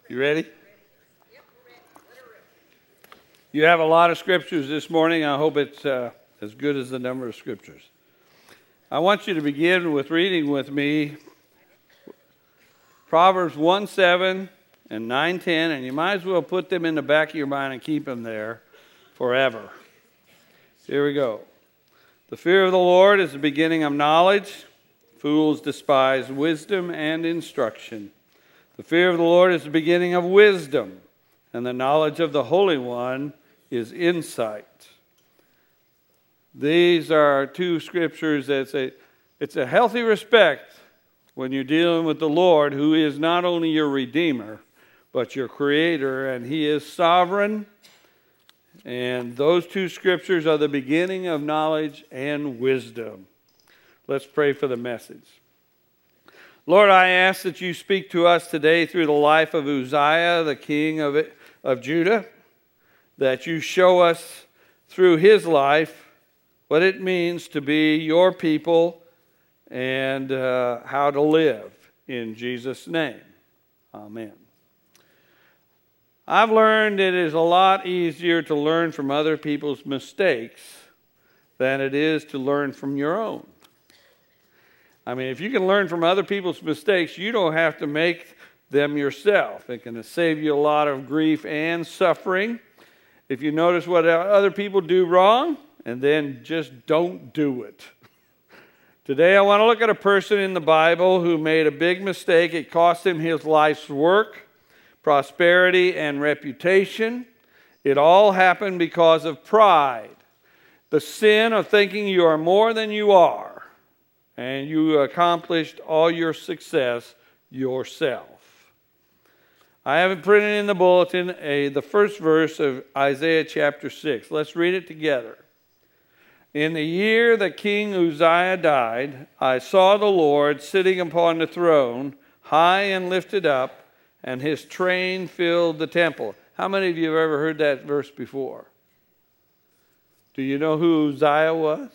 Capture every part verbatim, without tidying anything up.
You ready? You have a lot of scriptures this morning. I hope it's uh, as good as the number of scriptures. I want you to begin with reading with me Proverbs one seven and nine ten, and you might as well put them in the back of your mind and keep them there forever. Here we go. The fear of the Lord is the beginning of knowledge. Fools despise wisdom and instruction. The fear of the Lord is the beginning of wisdom, and the knowledge of the Holy One is insight. These are two scriptures that say it's a healthy respect when you're dealing with the Lord, who is not only your Redeemer, but your Creator, and He is sovereign. And those two scriptures are the beginning of knowledge and wisdom. Let's pray for the message. Lord, I ask that you speak to us today through the life of Uzziah, the king of, of Judah, that you show us through his life what it means to be your people and uh, how to live. In Jesus' name, amen. I've learned it is a lot easier to learn from other people's mistakes than it is to learn from your own. I mean, if you can learn from other people's mistakes, you don't have to make them yourself. It can save you a lot of grief and suffering. If you notice what other people do wrong, and then just don't do it. Today I want to look at a person in the Bible who made a big mistake. It cost him his life's work, prosperity, and reputation. It all happened because of pride. The sin of thinking you are more than you are. And you accomplished all your success yourself. I have it printed in the bulletin, a, the first verse of Isaiah chapter six. Let's read it together. In the year that King Uzziah died, I saw the Lord sitting upon the throne, high and lifted up, and his train filled the temple. How many of you have ever heard that verse before? Do you know who Uzziah was?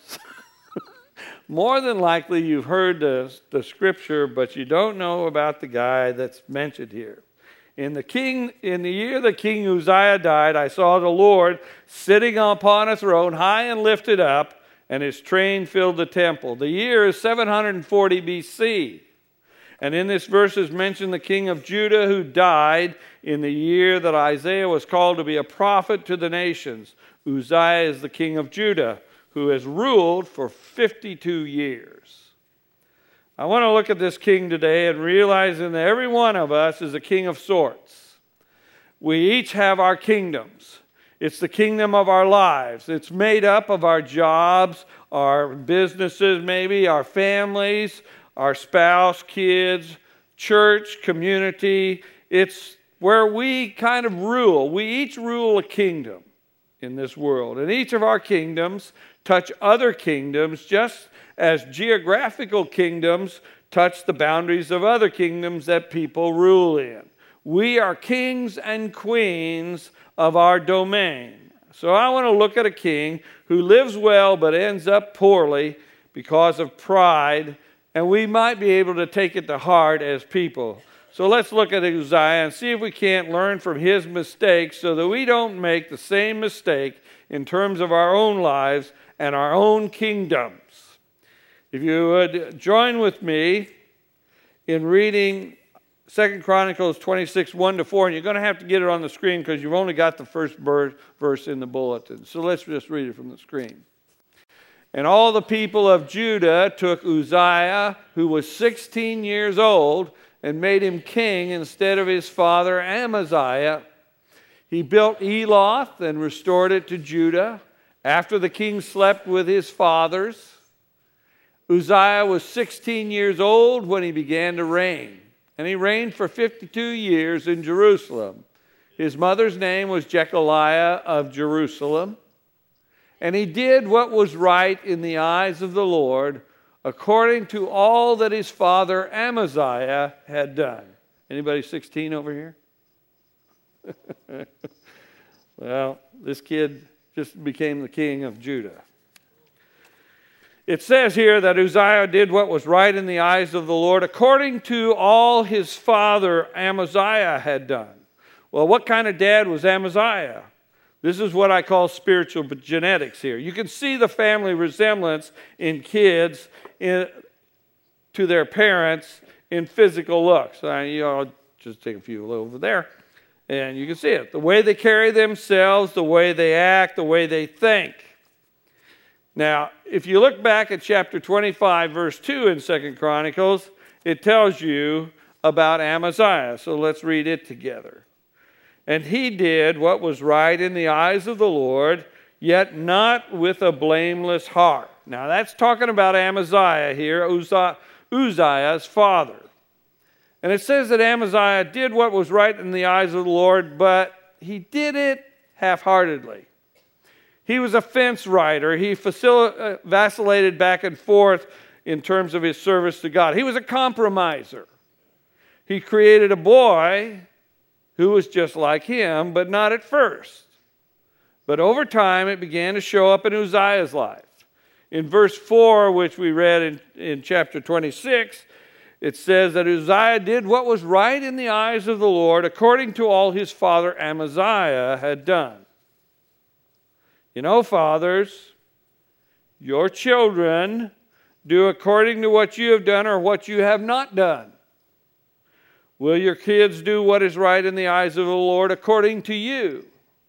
More than likely you've heard the, the scripture, but you don't know about the guy that's mentioned here. In the king, in the year that King Uzziah died, I saw the Lord sitting upon a throne, high and lifted up, and his train filled the temple. The year is seven hundred forty B C. And in this verse is mentioned the king of Judah who died in the year that Isaiah was called to be a prophet to the nations. Uzziah is the king of Judah, who has ruled for fifty-two years. I want to look at this king today and realizing that every one of us is a king of sorts. We each have our kingdoms. It's the kingdom of our lives. It's made up of our jobs, our businesses maybe, our families, our spouse, kids, church, community. It's where we kind of rule. We each rule a kingdom in this world. And each of our kingdoms touch other kingdoms just as geographical kingdoms touch the boundaries of other kingdoms that people rule in. We are kings and queens of our domain. So I want to look at a king who lives well but ends up poorly because of pride, and we might be able to take it to heart as people. So let's look at Uzziah and see if we can't learn from his mistakes so that we don't make the same mistake in terms of our own lives and our own kingdoms. If you would join with me in reading Second Chronicles twenty-six, one to four, and you're going to have to get it on the screen because you've only got the first verse in the bulletin. So let's just read it from the screen. And all the people of Judah took Uzziah, who was sixteen years old, and made him king instead of his father Amaziah. He built Eloth and restored it to Judah after the king slept with his fathers. Uzziah was sixteen years old when he began to reign, and he reigned for fifty-two years in Jerusalem. His mother's name was Jechaliah of Jerusalem, and he did what was right in the eyes of the Lord, according to all that his father Amaziah had done. Anybody sixteen over here? Well, this kid just became the king of Judah. It says here that Uzziah did what was right in the eyes of the Lord, according to all his father Amaziah had done. Well, what kind of dad was Amaziah? This is what I call spiritual genetics here. You can see the family resemblance in kids in, to their parents in physical looks. Uh, you know, I'll just take a few over there, and you can see it. The way they carry themselves, the way they act, the way they think. Now, if you look back at chapter twenty-five, verse two in Second Chronicles, it tells you about Amaziah. So let's read it together. And he did what was right in the eyes of the Lord, yet not with a blameless heart. Now that's talking about Amaziah here, Uzziah, Uzziah's father. And it says that Amaziah did what was right in the eyes of the Lord, but he did it half-heartedly. He was a fence rider. He facil- vacillated back and forth in terms of his service to God. He was a compromiser. He created a boy who was just like him, but not at first. But over time, it began to show up in Uzziah's life. In verse four, which we read in, in chapter twenty-six, it says that Uzziah did what was right in the eyes of the Lord, according to all his father Amaziah had done. You know, fathers, your children do according to what you have done or what you have not done. Will your kids do what is right in the eyes of the Lord according to you?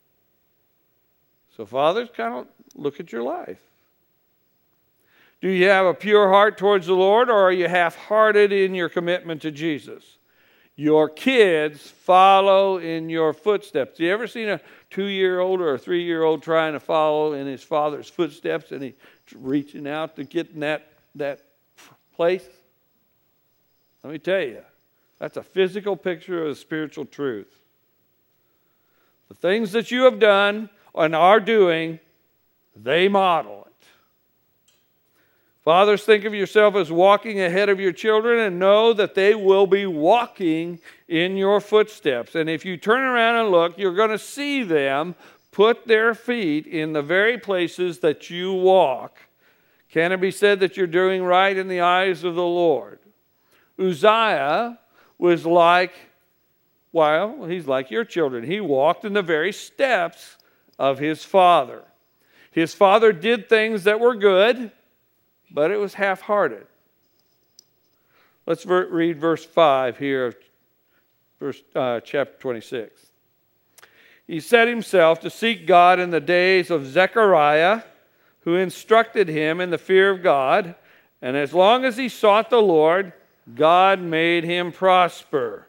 So fathers, kind of look at your life. Do you have a pure heart towards the Lord, or are you half-hearted in your commitment to Jesus? Your kids follow in your footsteps. You ever seen a two-year-old or a three-year-old trying to follow in his father's footsteps, and he's reaching out to get in that, that place? Let me tell you, that's a physical picture of a spiritual truth. The things that you have done and are doing, they model it. Fathers, think of yourself as walking ahead of your children and know that they will be walking in your footsteps. And if you turn around and look, you're going to see them put their feet in the very places that you walk. Can it be said that you're doing right in the eyes of the Lord? Uzziah was like, well, he's like your children. He walked in the very steps of his father. His father did things that were good, but it was half-hearted. Let's ver- read verse five here of verse, uh, chapter twenty-six. He set himself to seek God in the days of Zechariah, who instructed him in the fear of God, and as long as he sought the Lord, God made him prosper.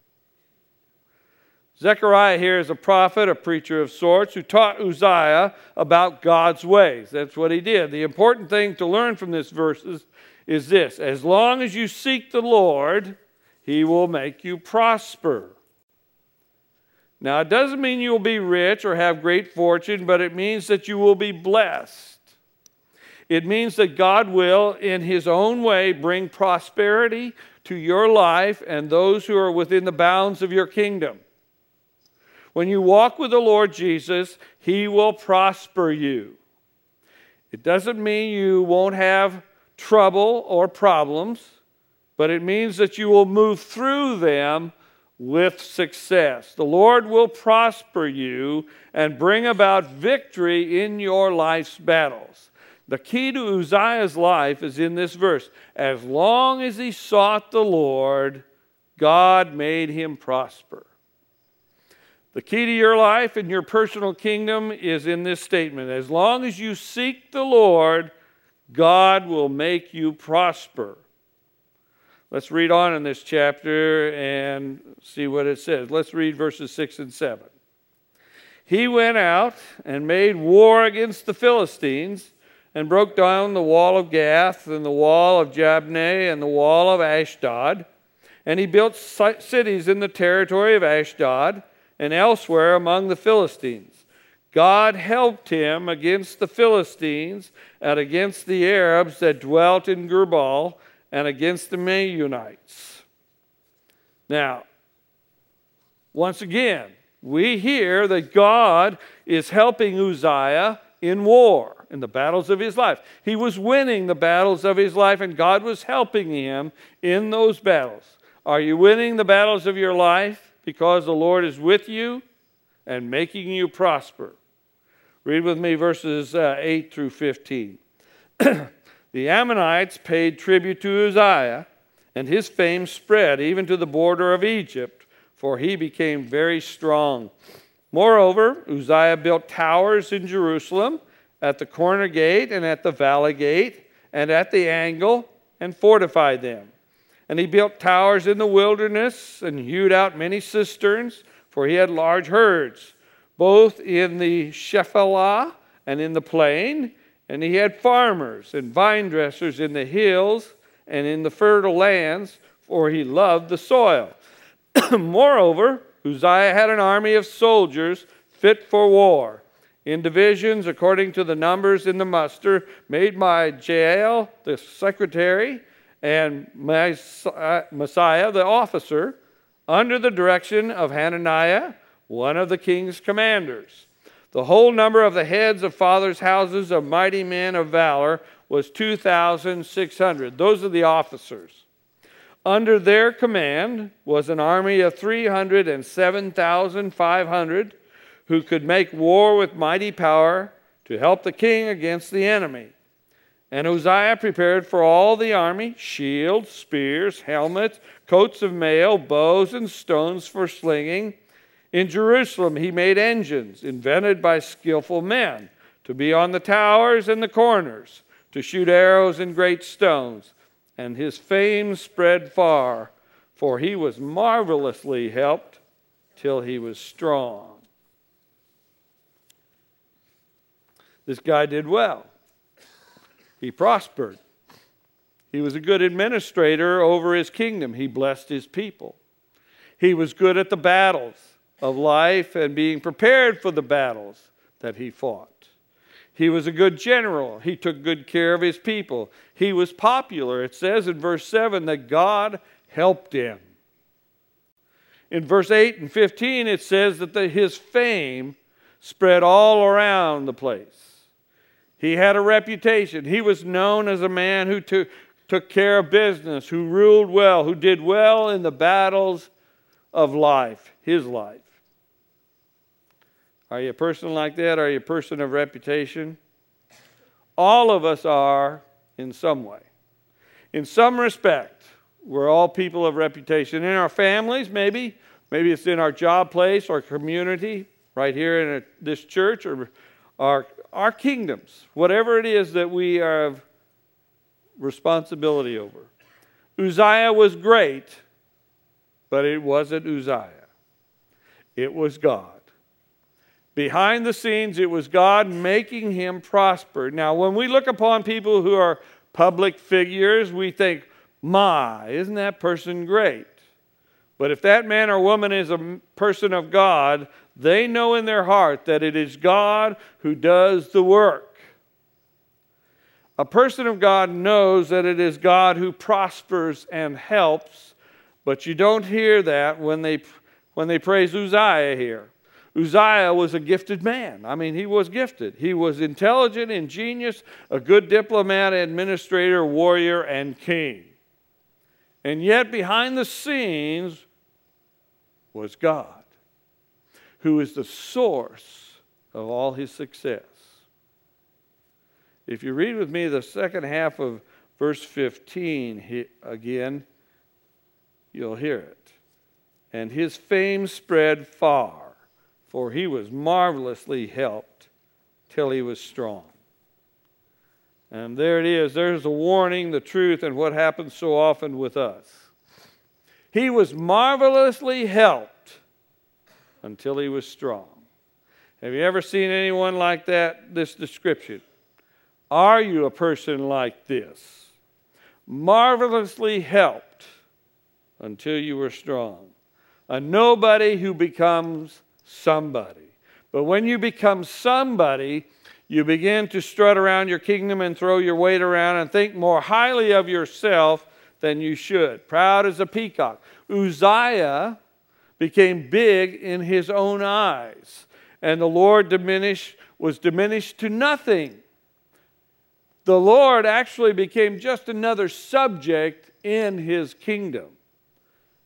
Zechariah here is a prophet, a preacher of sorts, who taught Uzziah about God's ways. That's what he did. The important thing to learn from this verse is, is this: as long as you seek the Lord, he will make you prosper. Now, it doesn't mean you will be rich or have great fortune, but it means that you will be blessed. It means that God will, in his own way, bring prosperity to your life and those who are within the bounds of your kingdom. When you walk with the Lord Jesus, he will prosper you. It doesn't mean you won't have trouble or problems, but it means that you will move through them with success. The Lord will prosper you and bring about victory in your life's battles. The key to Uzziah's life is in this verse. As long as he sought the Lord, God made him prosper. The key to your life and your personal kingdom is in this statement. As long as you seek the Lord, God will make you prosper. Let's read on in this chapter and see what it says. Let's read verses six and seven. He went out and made war against the Philistines and broke down the wall of Gath and the wall of Jabneh and the wall of Ashdod. And he built cities in the territory of Ashdod and elsewhere among the Philistines. God helped him against the Philistines and against the Arabs that dwelt in Gurbaal and against the Meunites. Now, once again, we hear that God is helping Uzziah in war, in the battles of his life. He was winning the battles of his life, and God was helping him in those battles. Are you winning the battles of your life? because the Lord is with you and making you prosper. Read with me verses uh, eight through fifteen. The Ammonites paid tribute to Uzziah, and his fame spread even to the border of Egypt, for he became very strong. Moreover, Uzziah built towers in Jerusalem, at the corner gate and at the valley gate, and at the angle, and fortified them. And he built towers in the wilderness, and hewed out many cisterns, for he had large herds, both in the Shephelah and in the plain. And he had farmers and vine dressers in the hills and in the fertile lands, for he loved the soil. Moreover, Uzziah had an army of soldiers fit for war, in divisions according to the numbers in the muster, made by Jael the secretary and Messiah the officer, under the direction of Hananiah, one of the king's commanders. The whole number of the heads of fathers' houses of mighty men of valor was two thousand six hundred. Those are the officers. Under their command was an army of three hundred seven thousand five hundred who could make war with mighty power to help the king against the enemy. And Uzziah prepared for all the army shields, spears, helmets, coats of mail, bows, and stones for slinging. In Jerusalem he made engines, invented by skillful men, to be on the towers and the corners, to shoot arrows and great stones. And his fame spread far, for he was marvelously helped till he was strong. This guy did well. He prospered. He was a good administrator over his kingdom. He blessed his people. He was good at the battles of life and being prepared for the battles that he fought. He was a good general. He took good care of his people. He was popular. It says in verse seven that God helped him. In verse eight and fifteen it says that the, his fame spread all around the place. He had a reputation. He was known as a man who took, took care of business, who ruled well, who did well in the battles of life, his life. Are you a person like that? Are you a person of reputation? All of us are in some way. In some respect, we're all people of reputation. In our families, maybe. Maybe it's in our job place, our community, right here in a, this church, or our, our kingdoms. Whatever it is that we have responsibility over. Uzziah was great, but it wasn't Uzziah. It was God. Behind the scenes, it was God making him prosper. Now, when we look upon people who are public figures, we think, my, isn't that person great? But if that man or woman is a person of God, they know in their heart that it is God who does the work. A person of God knows that it is God who prospers and helps, but you don't hear that when they, when they praise Uzziah here. Uzziah was a gifted man. I mean, he was gifted. He was intelligent, ingenious, a good diplomat, administrator, warrior, and king. And yet behind the scenes was God, who is the source of all his success. If you read with me the second half of verse fifteen he, again, you'll hear it. And his fame spread far, for he was marvelously helped till he was strong. And there it is. There's the warning, the truth, and what happens so often with us. He was marvelously helped until he was strong. Have you ever seen anyone like that, this description? Are you a person like this? Marvelously helped until you were strong. A nobody who becomes somebody. But when you become somebody, you begin to strut around your kingdom and throw your weight around and think more highly of yourself than you should. Proud as a peacock. Uzziah became big in his own eyes, and the Lord diminished, was diminished to nothing. The Lord actually became just another subject in his kingdom.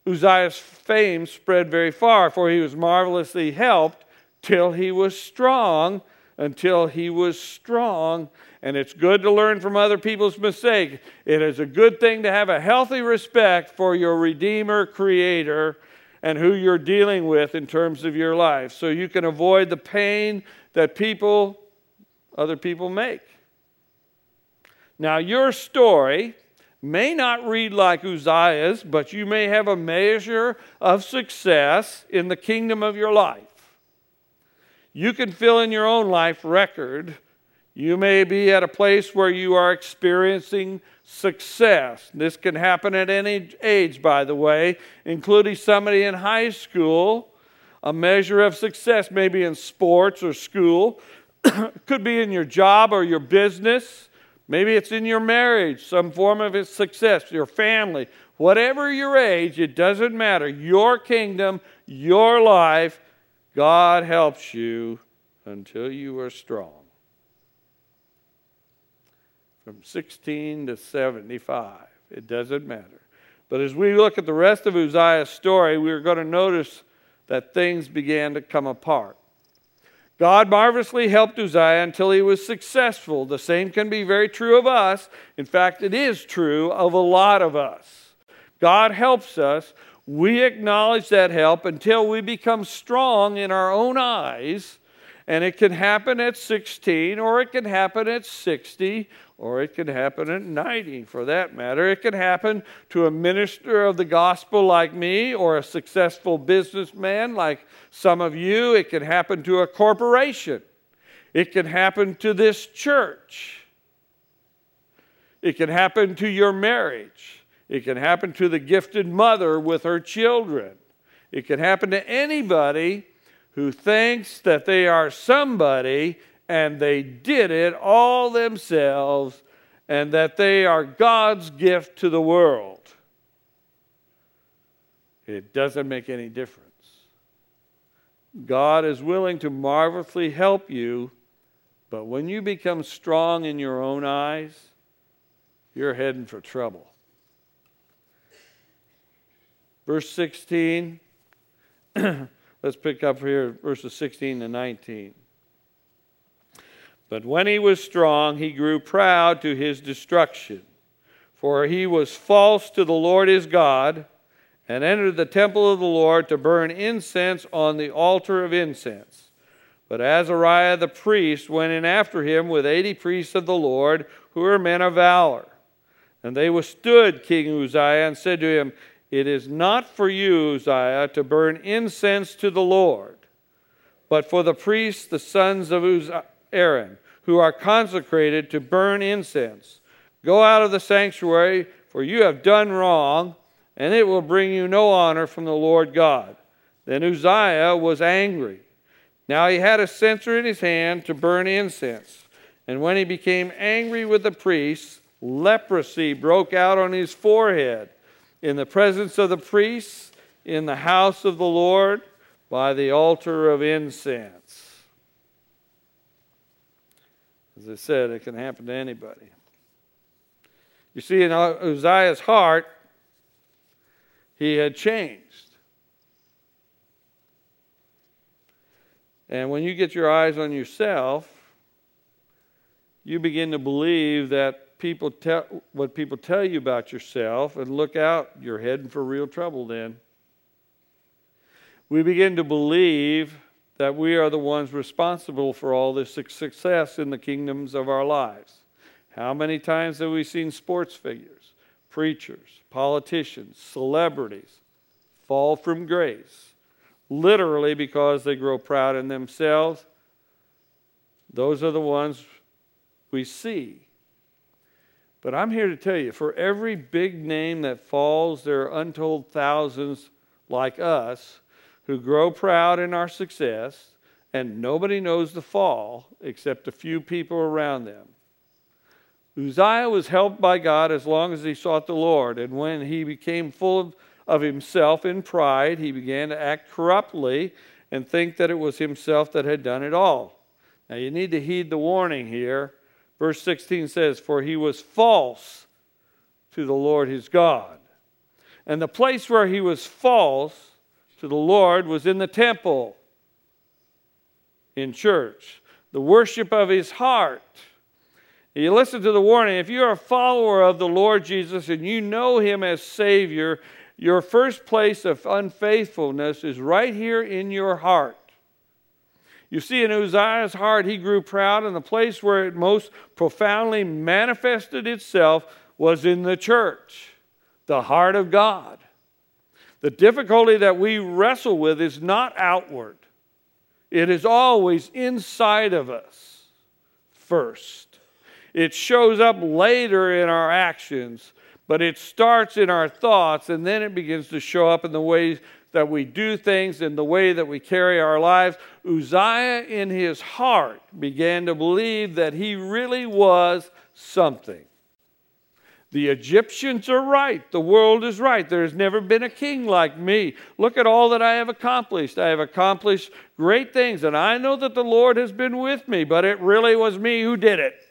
Uzziah's fame spread very far, for he was marvelously helped till he was strong, until he was strong. And it's good to learn from other people's mistakes. It is a good thing to have a healthy respect for your Redeemer, Creator, and who you're dealing with in terms of your life, so you can avoid the pain that people, other people make. Now, your story may not read like Uzziah's, but you may have a measure of success in the kingdom of your life. You can fill in your own life record. You may be at a place where you are experiencing success. This can happen at any age, by the way, including somebody in high school. A measure of success, maybe in sports or school. It could be in your job or your business. Maybe it's in your marriage, some form of its success, your family. Whatever your age, it doesn't matter. Your kingdom, your life, God helps you until you are strong. From sixteen to seventy-five, it doesn't matter. But as we look at the rest of Uzziah's story, we're going to notice that things began to come apart. God marvelously helped Uzziah until he was successful. The same can be very true of us. In fact, it is true of a lot of us. God helps us. We acknowledge that help until we become strong in our own eyes. And it can happen at sixteen, or it can happen at sixty, or it can happen at ninety, for that matter. It can happen to a minister of the gospel like me, or a successful businessman like some of you. It can happen to a corporation. It can happen to this church. It can happen to your marriage. It can happen to the gifted mother with her children. It can happen to anybody who thinks that they are somebody and they did it all themselves and that they are God's gift to the world. It doesn't make any difference. God is willing to marvelously help you, but when you become strong in your own eyes, you're heading for trouble. Verse sixteen. Let's pick up here verses sixteen to nineteen. But when he was strong, he grew proud to his destruction. For he was false to the Lord his God, and entered the temple of the Lord to burn incense on the altar of incense. But Azariah the priest went in after him with eighty priests of the Lord, who were men of valor. And they withstood King Uzziah and said to him, "It is not for you, Uzziah, to burn incense to the Lord, but for the priests, the sons of Aaron, who are consecrated to burn incense. Go out of the sanctuary, for you have done wrong, and it will bring you no honor from the Lord God." Then Uzziah was angry. Now he had a censer in his hand to burn incense. And when he became angry with the priests, leprosy broke out on his forehead in the presence of the priests, in the house of the Lord, by the altar of incense. As I said, it can happen to anybody. You see, in Uzziah's heart, he had changed. And when you get your eyes on yourself, you begin to believe that people tell what people tell you about yourself, and look out, you're heading for real trouble then. We begin to believe that we are the ones responsible for all this success in the kingdoms of our lives. How many times have we seen sports figures, preachers, politicians, celebrities fall from grace? Literally because they grow proud in themselves. Those are the ones we see. But I'm here to tell you, for every big name that falls, there are untold thousands like us who grow proud in our success, and nobody knows the fall except a few people around them. Uzziah was helped by God as long as he sought the Lord, and when he became full of of himself in pride, he began to act corruptly and think that it was himself that had done it all. Now you need to heed the warning here. Verse sixteen says, "For he was false to the Lord his God." And the place where he was false to the Lord was in the temple, in church, the worship of his heart. You listen to the warning. If you're a follower of the Lord Jesus and you know him as Savior, your first place of unfaithfulness is right here in your heart. You see, in Uzziah's heart, he grew proud, and the place where it most profoundly manifested itself was in the church, the heart of God. The difficulty that we wrestle with is not outward. It is always inside of us first. It shows up later in our actions, but it starts in our thoughts, and then it begins to show up in the ways that we do things, in the way that we carry our lives. Uzziah, in his heart, began to believe that he really was something. The Egyptians are right. The world is right. There's never been a king like me. Look at all that I have accomplished. I have accomplished great things, and I know that the Lord has been with me, but it really was me who did it.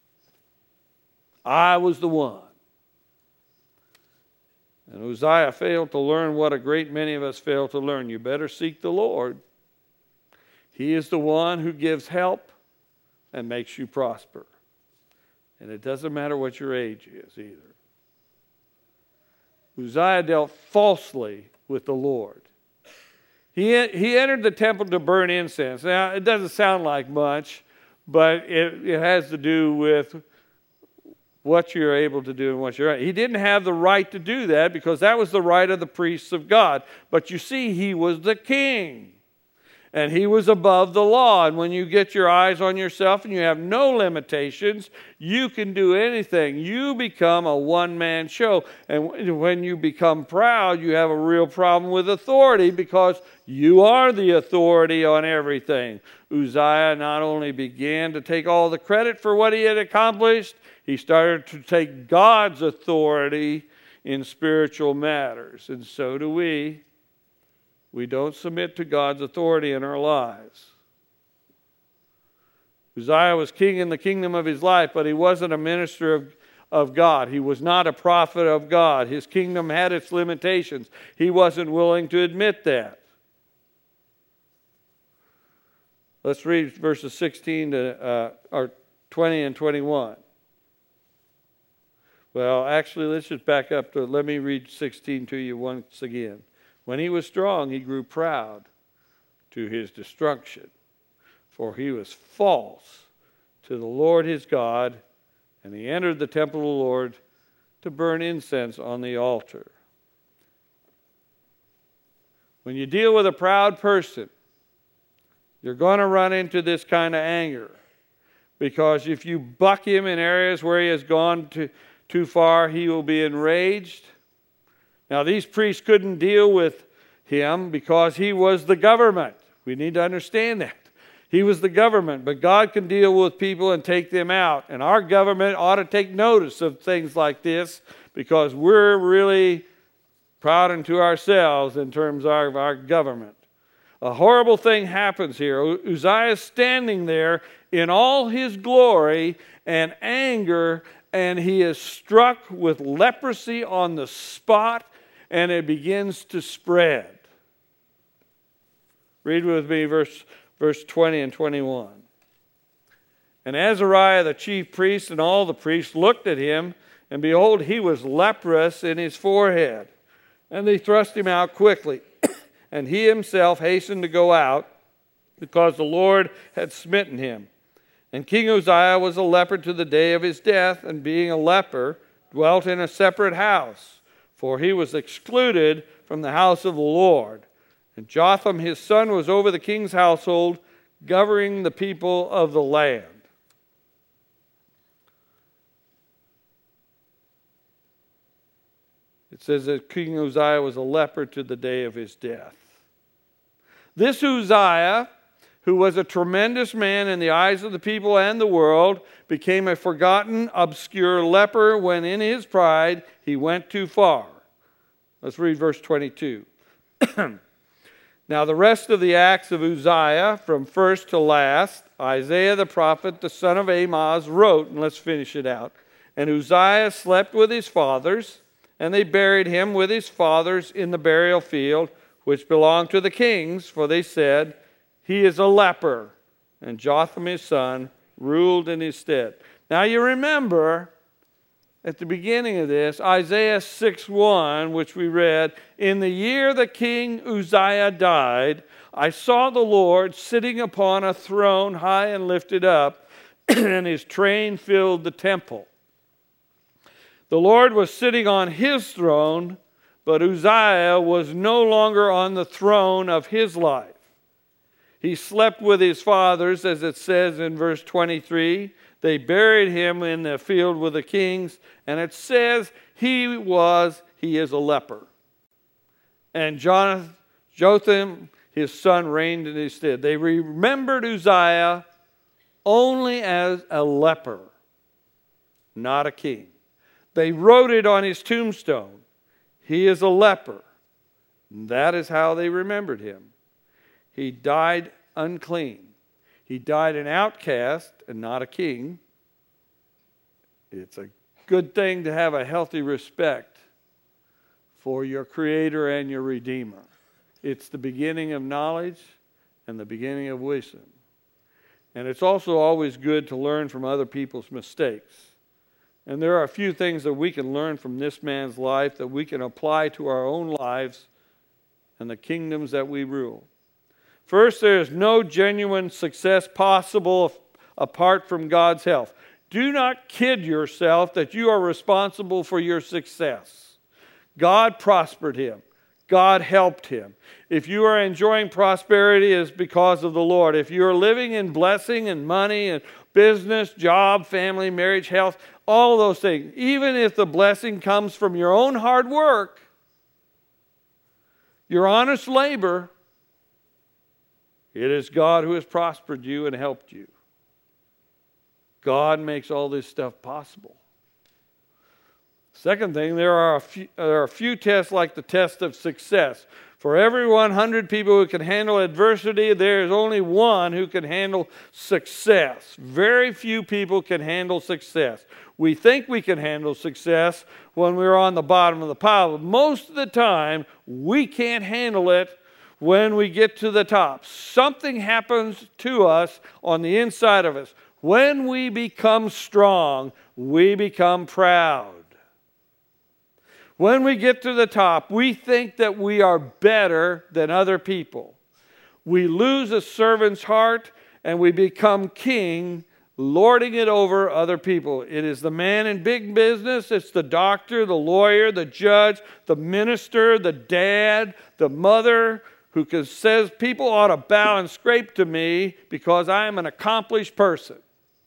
I was the one. And Uzziah failed to learn what a great many of us fail to learn. You better seek the Lord. He is the one who gives help and makes you prosper. And it doesn't matter what your age is either. Uzziah dealt falsely with the Lord. He, he entered the temple to burn incense. Now, it doesn't sound like much, but it, it has to do with what you're able to do and what you're right. He didn't have the right to do that because that was the right of the priests of God. But you see, he was the king. And he was above the law. And when you get your eyes on yourself and you have no limitations, you can do anything. You become a one-man show. And when you become proud, you have a real problem with authority because you are the authority on everything. Uzziah not only began to take all the credit for what he had accomplished, he started to take God's authority in spiritual matters. And so do we. We don't submit to God's authority in our lives. Uzziah was king in the kingdom of his life, but he wasn't a minister of, of God. He was not a prophet of God. His kingdom had its limitations. He wasn't willing to admit that. Let's read verses sixteen to uh, or twenty and twenty-one. Well, actually, let's just back up to, let me read sixteen to you once again. When he was strong, he grew proud to his destruction, for he was false to the Lord his God, and he entered the temple of the Lord to burn incense on the altar. When you deal with a proud person, you're going to run into this kind of anger, because if you buck him in areas where he has gone to, too far, he will be enraged. Now, these priests couldn't deal with him because he was the government. We need to understand that. He was the government, but God can deal with people and take them out. And our government ought to take notice of things like this because we're really proud unto ourselves in terms of our, our government. A horrible thing happens here. Uzziah is standing there in all his glory and anger, and he is struck with leprosy on the spot, and it begins to spread. Read with me verse, verse twenty and twenty-one. And Azariah the chief priest and all the priests looked at him, and behold, he was leprous in his forehead. And they thrust him out quickly. And he himself hastened to go out, because the Lord had smitten him. And King Uzziah was a leper to the day of his death, and being a leper, dwelt in a separate house, for he was excluded from the house of the Lord. And Jotham his son was over the king's household, governing the people of the land. It says that King Uzziah was a leper to the day of his death. This Uzziah, who was a tremendous man in the eyes of the people and the world, became a forgotten, obscure leper when in his pride he went too far. Let's read verse twenty-two. Now the rest of the acts of Uzziah, from first to last, Isaiah the prophet, the son of Amoz, wrote, and let's finish it out. And Uzziah slept with his fathers, And they buried him with his fathers in the burial field, which belonged to the kings, for they said, he is a leper. And Jotham his son ruled in his stead. Now you remember, at the beginning of this, Isaiah six one, which we read, in the year that King Uzziah died, I saw the Lord sitting upon a throne high and lifted up, and his train filled the temple. The Lord was sitting on his throne, but Uzziah was no longer on the throne of his life. He slept with his fathers, as it says in verse twenty-three. They buried him in the field with the kings, and it says he was, he is a leper. And Jonathan, Jotham, his son, reigned in his stead. They remembered Uzziah only as a leper, not a king. They wrote it on his tombstone. He is a leper. And that is how they remembered him. He died unclean. He died an outcast and not a king. It's a good thing to have a healthy respect for your Creator and your Redeemer. It's the beginning of knowledge and the beginning of wisdom. And it's also always good to learn from other people's mistakes. And there are a few things that we can learn from this man's life that we can apply to our own lives and the kingdoms that we rule. First, there is no genuine success possible apart from God's help. Do not kid yourself that you are responsible for your success. God prospered him. God helped him. If you are enjoying prosperity, it's because of the Lord. If you are living in blessing and money and business, job, family, marriage, health, all of those things, even if the blessing comes from your own hard work, your honest labor, it is God who has prospered you and helped you. God makes all this stuff possible. Second thing, there are a few, there are a few tests like the test of success. For every one hundred people who can handle adversity, there is only one who can handle success. Very few people can handle success. We think we can handle success when we're on the bottom of the pile, but most of the time, we can't handle it when we get to the top. Something happens to us on the inside of us. When we become strong, we become proud. When we get to the top, we think that we are better than other people. We lose a servant's heart and we become king, lording it over other people. It is the man in big business, it's the doctor, the lawyer, the judge, the minister, the dad, the mother, who says people ought to bow and scrape to me because I am an accomplished person.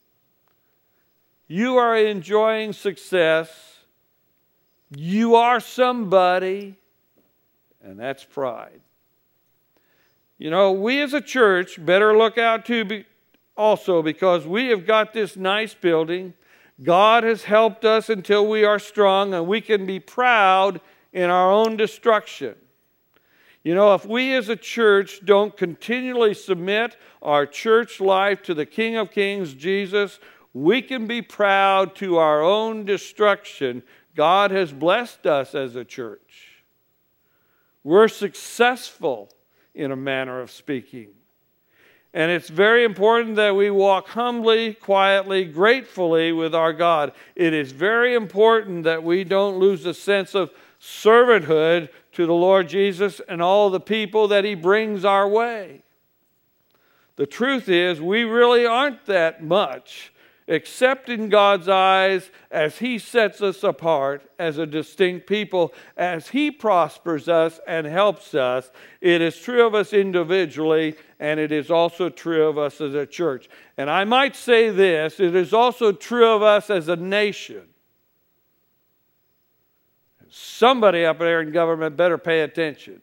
You are enjoying success. You are somebody, and that's pride. You know, we as a church better look out too be, also because we have got this nice building. God has helped us until we are strong, and we can be proud in our own destruction. You know, if we as a church don't continually submit our church life to the King of Kings, Jesus, we can be proud to our own destruction. God has blessed us as a church. We're successful in a manner of speaking. And it's very important that we walk humbly, quietly, gratefully with our God. It is very important that we don't lose a sense of servanthood to the Lord Jesus and all the people that He brings our way. The truth is, we really aren't that much, except in God's eyes, as He sets us apart as a distinct people, as He prospers us and helps us. It is true of us individually, and it is also true of us as a church. And I might say this, it is also true of us as a nation. Somebody up there in government better pay attention.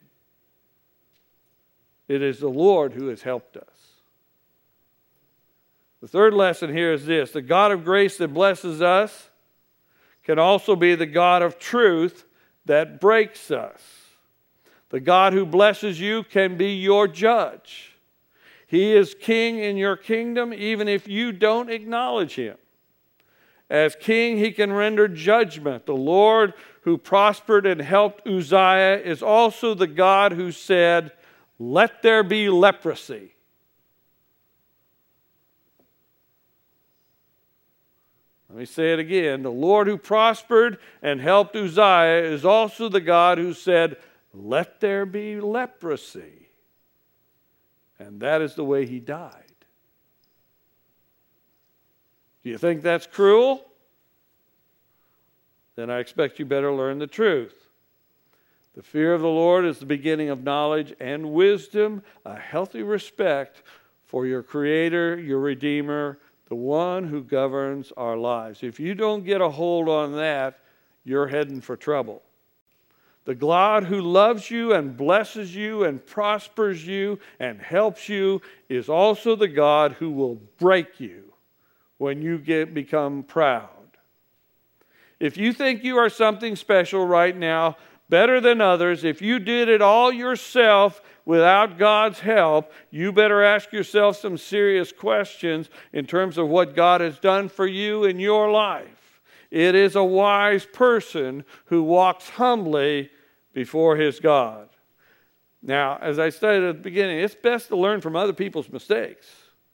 It is the Lord who has helped us. The third lesson here is this: the God of grace that blesses us can also be the God of truth that breaks us. The God who blesses you can be your judge. He is king in your kingdom even if you don't acknowledge Him. As king, He can render judgment. The Lord who prospered and helped Uzziah is also the God who said, "Let there be leprosy." Let me say it again. The Lord who prospered and helped Uzziah is also the God who said, "Let there be leprosy." And that is the way he died. Do you think that's cruel? Then I expect you better learn the truth. The fear of the Lord is the beginning of knowledge and wisdom, a healthy respect for your Creator, your Redeemer, the one who governs our lives. If you don't get a hold on that, you're heading for trouble. The God who loves you and blesses you and prospers you and helps you is also the God who will break you when you get become proud. If you think you are something special right now, better than others, if you did it all yourself without God's help, you better ask yourself some serious questions in terms of what God has done for you in your life. It is a wise person who walks humbly before his God. Now, as I stated at the beginning, it's best to learn from other people's mistakes.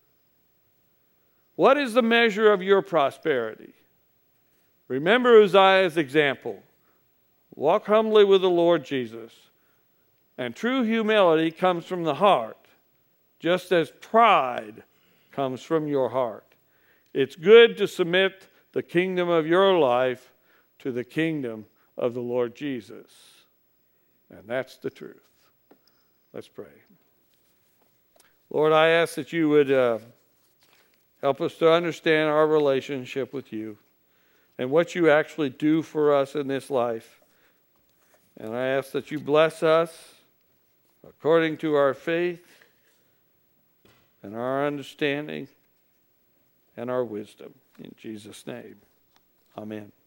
What is the measure of your prosperity? Remember Uzziah's example. Walk humbly with the Lord Jesus. And true humility comes from the heart, just as pride comes from your heart. It's good to submit the kingdom of your life to the kingdom of the Lord Jesus. And that's the truth. Let's pray. Lord, I ask that you would uh, help us to understand our relationship with you and what you actually do for us in this life. And I ask that you bless us according to our faith and our understanding and our wisdom. In Jesus' name, amen.